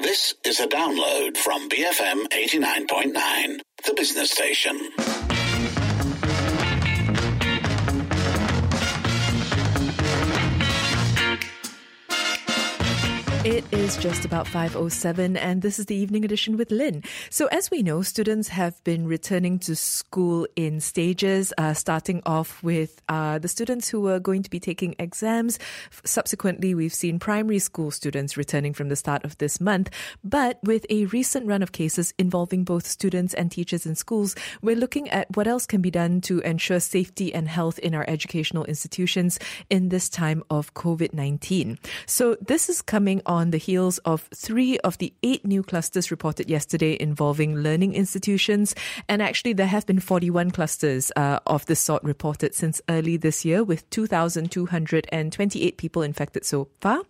This is a download from BFM 89.9, the business station. It is just about 5:07 and this is the evening edition with Lynn. So as we know, students have been returning to school in stages, starting off with the students who are going to be taking exams. Subsequently, we've seen primary school students returning from the start of this month. But with a recent run of cases involving both students and teachers in schools, we're looking at what else can be done to ensure safety and health in our educational institutions in this time of COVID-19. So this is coming on the heels of 3 of the 8 new clusters reported yesterday involving learning institutions. And actually, there have been 41 clusters of this sort reported since early this year, with 2,228 people infected so far.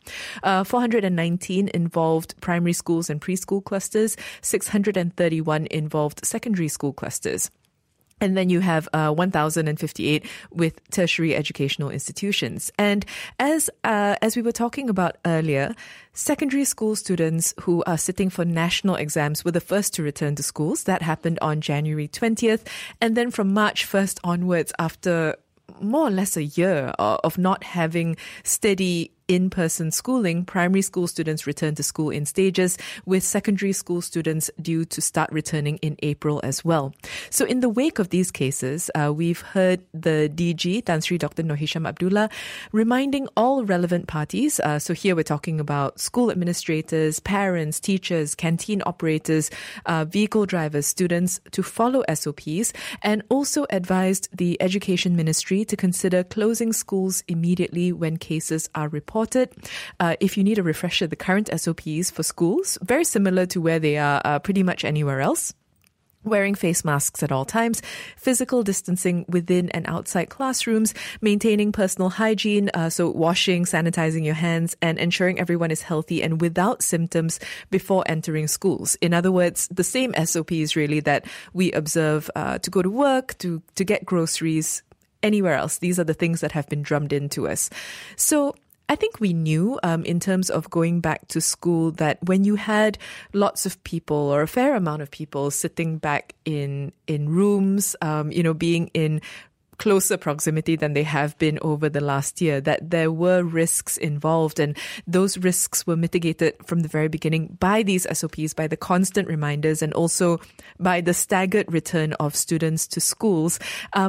419 involved primary schools and preschool clusters. 631 involved secondary school clusters. And then you have 1,058 with tertiary educational institutions. And as we were talking about earlier, secondary school students who are sitting for national exams were the first to return to schools. That happened on January 20th. And then from March 1st onwards, after more or less a year of not having steady in-person schooling, primary school students return to school in stages, with secondary school students due to start returning in April as well. So in the wake of these cases, we've heard the DG, Tan Sri Dr. Noor Hisham Abdullah, reminding all relevant parties, so here we're talking about school administrators, parents, teachers, canteen operators, vehicle drivers, students, to follow SOPs, and also advised the Education Ministry to consider closing schools immediately when cases are reported. If you need a refresher, the current SOPs for schools, very similar to where they are pretty much anywhere else. Wearing face masks at all times, physical distancing within and outside classrooms, maintaining personal hygiene, so washing, sanitizing your hands, and ensuring everyone is healthy and without symptoms before entering schools. In other words, the same SOPs really that we observe to go to work, to get groceries, anywhere else. These are the things that have been drummed into us. So I think we knew in terms of going back to school that when you had lots of people or a fair amount of people sitting back in rooms, being in closer proximity than they have been over the last year, that there were risks involved, and those risks were mitigated from the very beginning by these SOPs, by the constant reminders, and also by the staggered return of students to schools.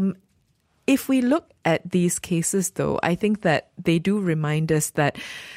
If we look at these cases, though, I think that they do remind us that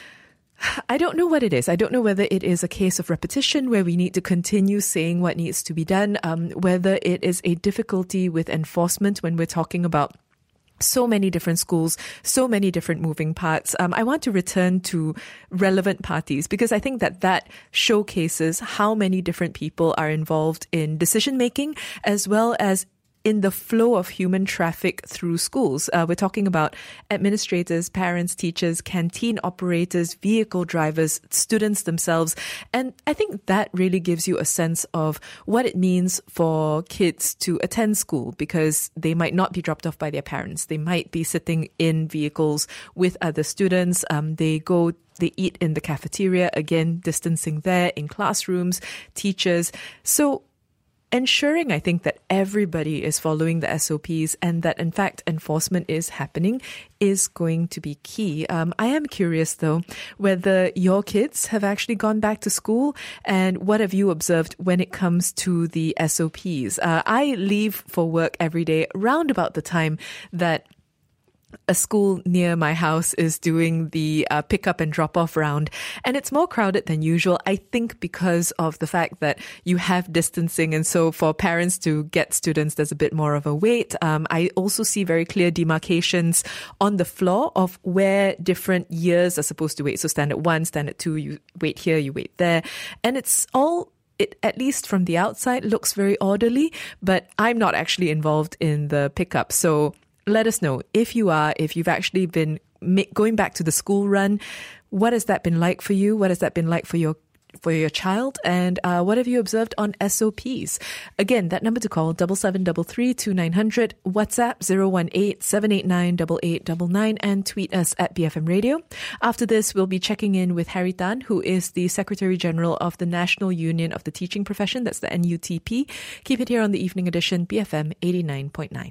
I don't know what it is. I don't know whether it is a case of repetition where we need to continue saying what needs to be done, whether it is a difficulty with enforcement when we're talking about so many different schools, so many different moving parts. I want to return to relevant parties because I think that showcases how many different people are involved in decision making as well as in the flow of human traffic through schools. We're talking about administrators, parents, teachers, canteen operators, vehicle drivers, students themselves. And I think that really gives you a sense of what it means for kids to attend school because they might not be dropped off by their parents. They might be sitting in vehicles with other students. They eat in the cafeteria, again, distancing there, in classrooms, teachers. So ensuring, I think, that everybody is following the SOPs and that, in fact, enforcement is happening is going to be key. I am curious, though, whether your kids have actually gone back to school and what have you observed when it comes to the SOPs? I leave for work every day round about the time that a school near my house is doing the pick up and drop off round, and it's more crowded than usual, I think, because of the fact that you have distancing, and so for parents to get students, there's a bit more of a wait. I also see very clear demarcations on the floor of where different years are supposed to wait. So standard 1, standard 2, you wait here, you wait there, and it's all, it, at least from the outside, looks very orderly, but I'm not actually involved in the pickup. So let us know if you've actually been going back to the school run. What has that been like for you? What has that been like for your for your child, and what have you observed on SOPs? Again, that number to call, 7733-2900, WhatsApp 018-789-8899, and tweet us at BFM Radio. After this, we'll be checking in with Harry Tan, who is the Secretary General of the National Union of the Teaching Profession, that's the NUTP. Keep it here on the Evening Edition, BFM 89.9.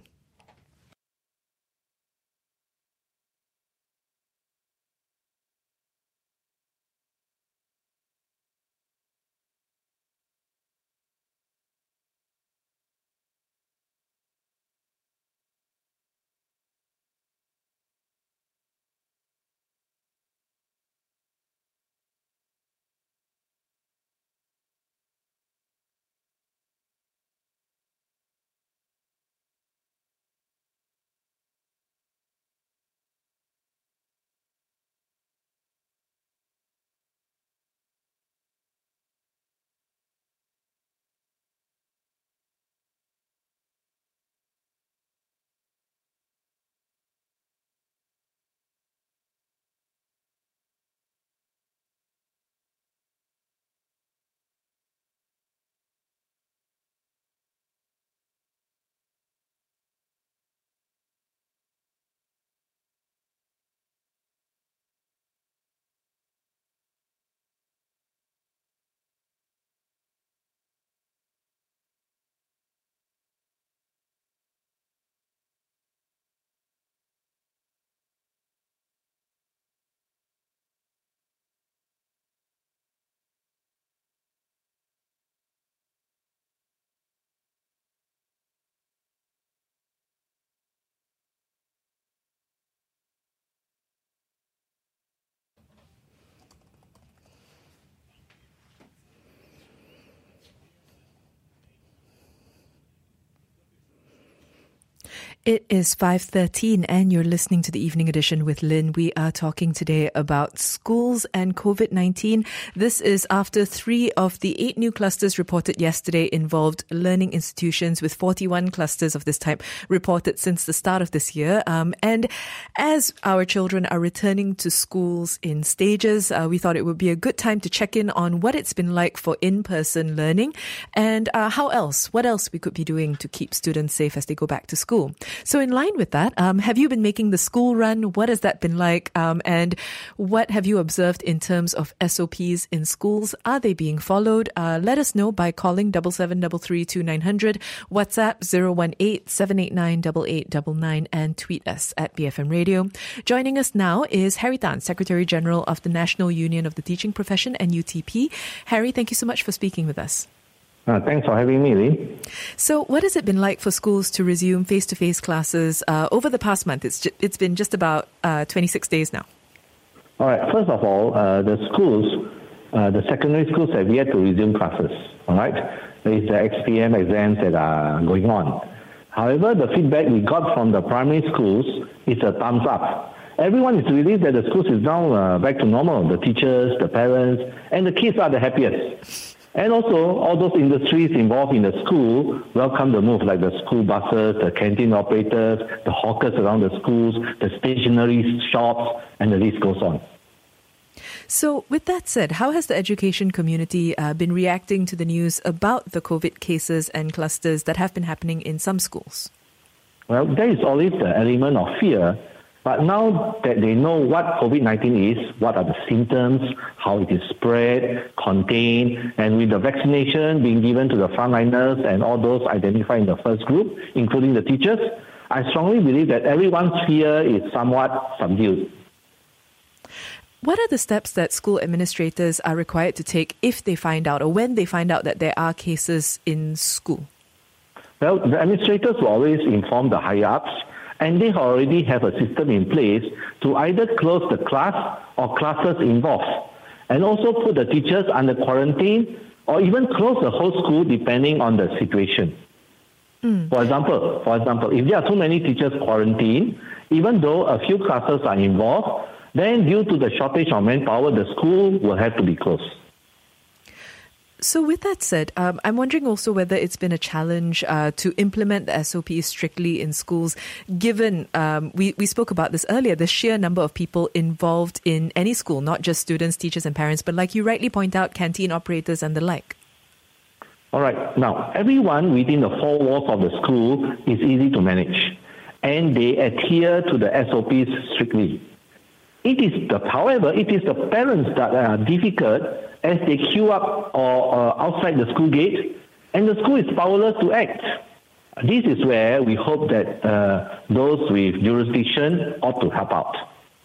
It is 5:13 and you're listening to the Evening Edition with Lynn. We are talking today about schools and COVID-19. This is after 3 of the 8 new clusters reported yesterday involved learning institutions, with 41 clusters of this type reported since the start of this year. And as our children are returning to schools in stages, we thought it would be a good time to check in on what it's been like for in-person learning and what else we could be doing to keep students safe as they go back to school. So in line with that, have you been making the school run? What has that been like? And what have you observed in terms of SOPs in schools? Are they being followed? Let us know by calling 7733-2900, WhatsApp 018-789-8899, and tweet us at BFM Radio. Joining us now is Harry Tan, Secretary General of the National Union of the Teaching Profession, NUTP. Harry, thank you so much for speaking with us. Thanks for having me, Lee. So what has it been like for schools to resume face-to-face classes over the past month? It's been just about 26 days now. All right. First of all, the secondary schools have yet to resume classes. All right. There is the XPM exams that are going on. However, the feedback we got from the primary schools is a thumbs up. Everyone is relieved that the schools is now back to normal. The teachers, the parents, and the kids are the happiest. And also, all those industries involved in the school welcome the move, like the school buses, the canteen operators, the hawkers around the schools, the stationery shops, and the list goes on. So with that said, how has the education community been reacting to the news about the COVID cases and clusters that have been happening in some schools? Well, there is always the element of fear. But now that they know what COVID-19 is, what are the symptoms, how it is spread, contained, and with the vaccination being given to the frontliners and all those identified in the first group, including the teachers, I strongly believe that everyone's fear is somewhat subdued. What are the steps that school administrators are required to take if they find out, or when they find out that there are cases in school? Well, the administrators will always inform the higher-ups, and they already have a system in place to either close the class or classes involved, and also put the teachers under quarantine or even close the whole school depending on the situation. For example, if there are too many teachers quarantined, even though a few classes are involved, then due to the shortage of manpower, the school will have to be closed. So with that said, I'm wondering also whether it's been a challenge to implement the SOPs strictly in schools, given we spoke about this earlier, the sheer number of people involved in any school, not just students, teachers and parents, but like you rightly point out, canteen operators and the like. All right. Now, everyone within the four walls of the school is easy to manage, and they adhere to the SOPs strictly. However, it is the parents that are difficult as they queue up or outside the school gate, and the school is powerless to act. This is where we hope that those with jurisdiction ought to help out.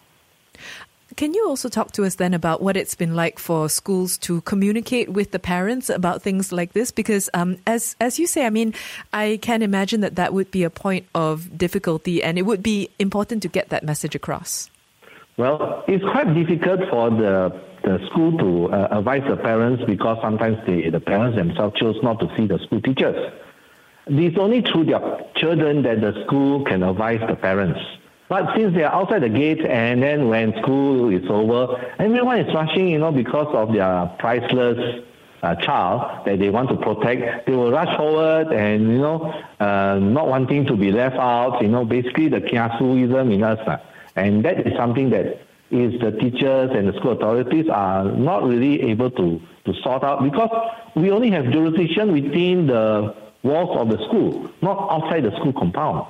Can you also talk to us then about what it's been like for schools to communicate with the parents about things like this? Because as you say, I mean, I can imagine that would be a point of difficulty, and it would be important to get that message across. Well, it's quite difficult for the school to advise the parents because sometimes the parents themselves choose not to see the school teachers. It's only through their children that the school can advise the parents. But since they are outside the gate, and then when school is over, everyone is rushing, because of their priceless child that they want to protect. They will rush forward and, not wanting to be left out, basically the kiasuism in us. And that is something that is the teachers and the school authorities are not really able to sort out because we only have jurisdiction within the walls of the school, not outside the school compound.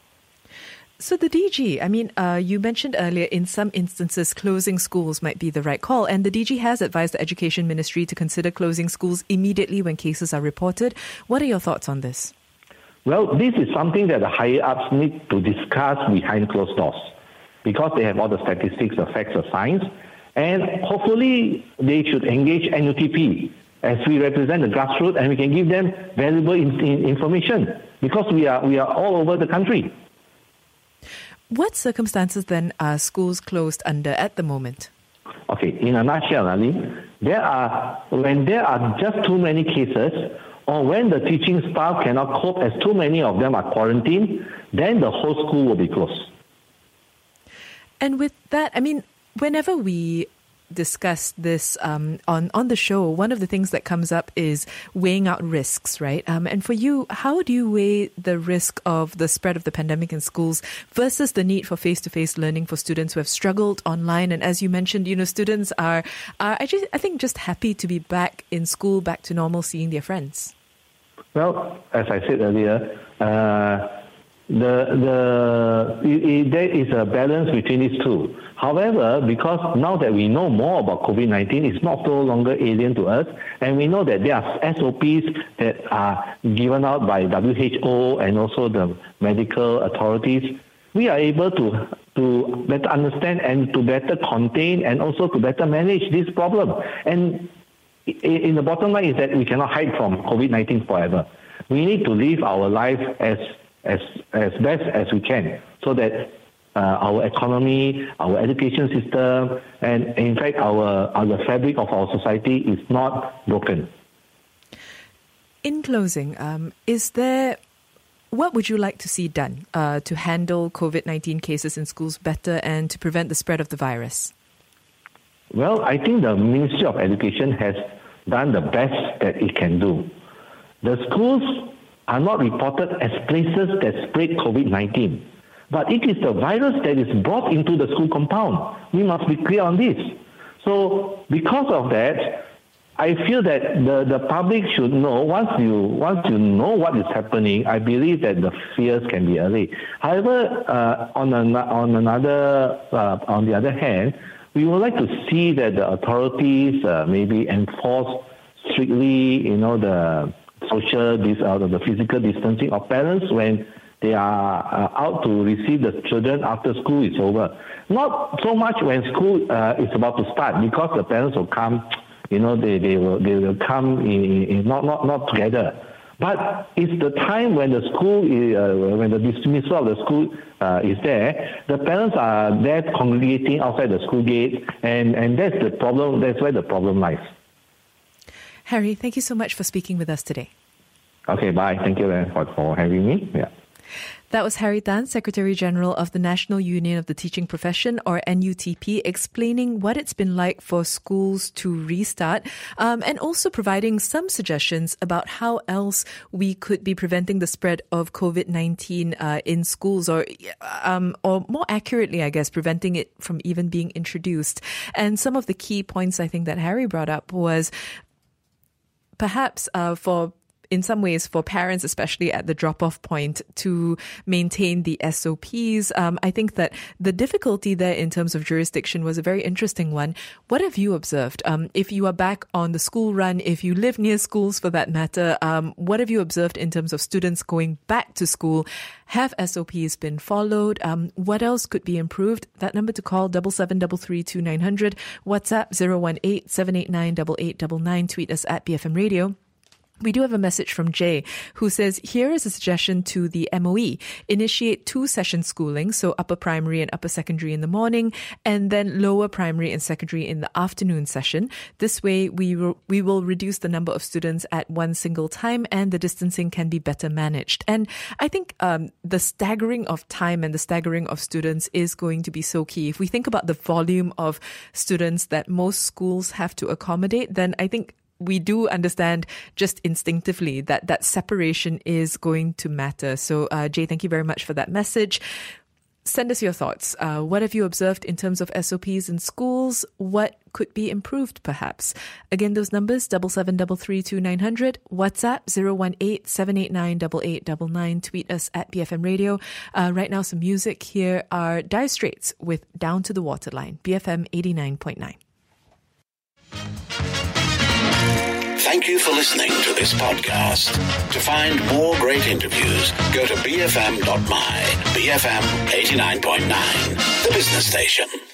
So the DG, I mean, you mentioned earlier in some instances closing schools might be the right call, and the DG has advised the Education Ministry to consider closing schools immediately when cases are reported. What are your thoughts on this? Well, this is something that the higher-ups need to discuss behind closed doors because they have all the statistics, the facts, the science, and hopefully they should engage NUTP as we represent the grassroots and we can give them valuable information because we are all over the country. What circumstances then are schools closed under at the moment? Okay, in a nutshell, Ali, when there are just too many cases or when the teaching staff cannot cope as too many of them are quarantined, then the whole school will be closed. And with that, I mean, whenever we discuss this on the show, one of the things that comes up is weighing out risks, right? And for you, how do you weigh the risk of the spread of the pandemic in schools versus the need for face-to-face learning for students who have struggled online? And as you mentioned, students are I think just happy to be back in school, back to normal, seeing their friends. Well, as I said earlier, there is a balance between these two. However, because now that we know more about COVID-19, it's not so longer alien to us, and we know that there are SOPs that are given out by WHO and also the medical authorities, we are able to better understand and to better contain and also to better manage this problem. And in the bottom line is that we cannot hide from COVID-19 forever. We need to live our life as best as we can so that our economy, our education system, and in fact the fabric of our society is not broken. In closing, what would you like to see done to handle COVID-19 cases in schools better and to prevent the spread of the virus? Well, I think the Ministry of Education has done the best that it can do. The schools are not reported as places that spread COVID-19. But it is the virus that is brought into the school compound. We must be clear on this. So because of that, I feel that the public should know, once you know what is happening, I believe that the fears can be allayed. However, on the other hand, we would like to see that the authorities maybe enforce strictly, the the physical distancing of parents when they are out to receive the children after school is over. Not so much when school is about to start, because the parents will come, they will come in not together. But it's the time when the school when the dismissal of the school is there, the parents are there congregating outside the school gate, and that's the problem. That's where the problem lies. Harry, thank you so much for speaking with us today. Okay, bye. Thank you for having me. Yeah. That was Harry Tan, Secretary General of the National Union of the Teaching Profession, or NUTP, explaining what it's been like for schools to restart, and also providing some suggestions about how else we could be preventing the spread of COVID-19 in schools, or more accurately, I guess, preventing it from even being introduced. And some of the key points I think that Harry brought up was perhaps in some ways, for parents, especially at the drop-off point, to maintain the SOPs. I think that the difficulty there in terms of jurisdiction was a very interesting one. What have you observed? If you are back on the school run, if you live near schools for that matter, what have you observed in terms of students going back to school? Have SOPs been followed? What else could be improved? That number to call, 77332900, WhatsApp 018-789-8899, tweet us at BFM Radio. We do have a message from Jay who says, here is a suggestion to the MOE. Initiate 2-session schooling, so upper primary and upper secondary in the morning, and then lower primary and secondary in the afternoon session. This way, we will reduce the number of students at one single time, and the distancing can be better managed. And I think the staggering of time and the staggering of students is going to be so key. If we think about the volume of students that most schools have to accommodate, then I think we do understand just instinctively that that separation is going to matter. So, Jay, thank you very much for that message. Send us your thoughts. What have you observed in terms of SOPs in schools? What could be improved, perhaps? Again, those numbers, 77332900, WhatsApp 018-789-8899, tweet us at BFM Radio. Right now, some music. Here are Dire Straits with Down to the Waterline, BFM 89.9. Thank you for listening to this podcast. To find more great interviews, go to bfm.my, BFM 89.9, the business station.